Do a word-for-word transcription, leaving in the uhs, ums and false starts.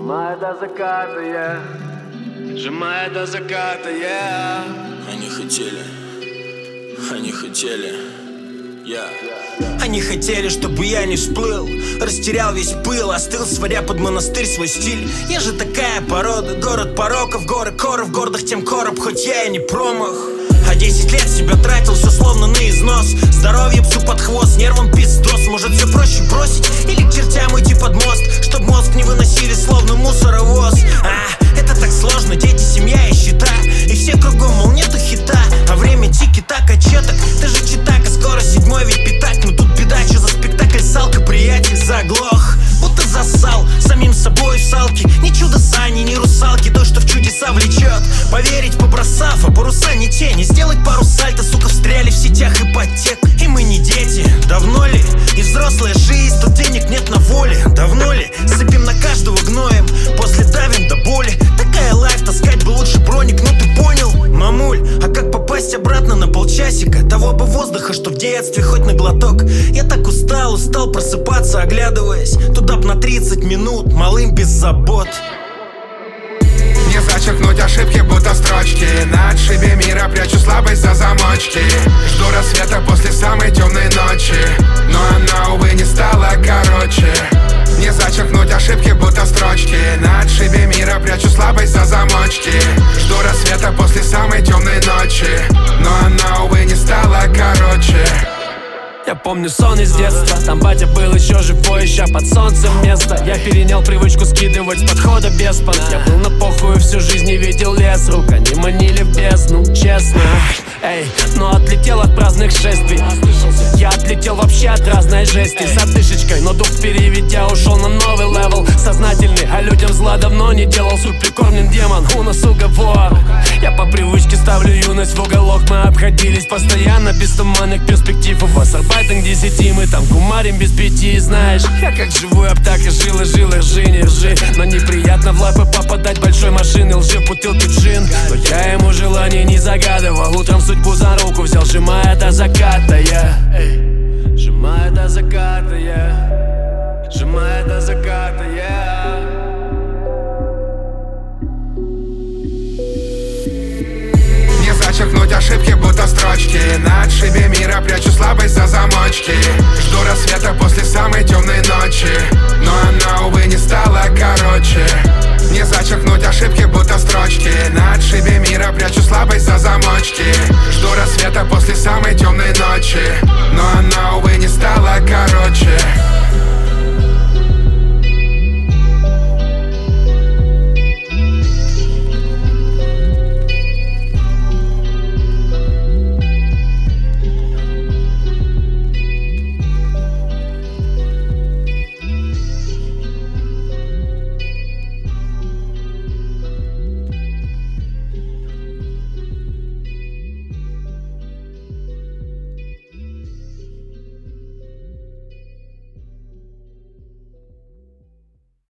Сжимая до заката, я сжимая до заката, я Они хотели, они хотели, я Они хотели, чтобы я не всплыл, растерял весь пыл, остыл, сводя под монастырь свой стиль. Я же такая порода, город пороков, горы коров, гордых тем короб, хоть я и не промах. А десять лет себя тратил, все словно на износ. Здоровье псу под хвост, нервам пиздос. Может все проще бросить или к чертям уйти под мост, чтоб мозг не выносили словно мусоровоз. А, это так сложно, дети, семья и счета, и все кругом, мол, нету хита. А время тики-так, а чё так? Ты же читака, скоро седьмой ведь пятак. Но тут беда, чё за спектакль, салка, приятель заглох, будто засал самим собой в салке. Ни чудо сани, ни русалки, то, что в чудеса влечет. Поверить побросав, а паруса не те. Не сделать пару сальто, сука, встряли в сетях ипотек. И мы не дети, давно ли? И взрослая жизнь, тут денег нет на воле. Давно ли? Сыпем на каждого гноем, после давим до боли. Такая лайф, таскать бы лучше броник, ну ты понял? Мамуль, а как попасть обратно на полчасика? Того бы воздуха, что в детстве хоть на глоток. Я так устал, устал просыпаться, оглядываясь туда б на тридцать минут, малым без забот. Не зачеркнуть ошибки, будто строчки. На отшибе мира прячу слабость за замочки. Жду рассвета после самой темной ночи, но она, увы, не стала короче. Не зачеркнуть ошибки, будто строчки. На отшибе мира прячу слабость за замочки. Жду рассвета после самой темной ночи, но она, увы, не стала короче. Я помню сон из детства, там батя был еще живой, ища под солнцем место. Я перенял привычку скидывать с подхода без понт. Я был на похуй, всю жизнь не видел лес рук, они манили в бездну, честно. Эй, но отлетел от праздных шествий. Я отлетел вообще от разной жести. С отдышечкой, но дух переведя, ушел на новый левел. Сознательный, а людям зла давно не делал. Суть прикормлен демон, у нас уговор. Я по привычке ставлю юность в уголок. Мы обходились постоянно без туманных перспектив. У вас арбайтинг десяти, мы там кумарим без пяти. Знаешь, я как живой аптека, жил и жил, и ржи, не ржи. Но неприятно в лапы попадать большой машины. Лжи в бутылке джин, но я ему желание не загадывал. Утром судьбу за руку взял, сжимая до заката, я yeah. Сжимая до заката, я yeah. Сжимая до заката, я yeah. Не зачеркнуть ошибки, будто строчки. На отшибе мира прячу слабость за замочки. Жду рассвета после самой темной ночи, но она, увы,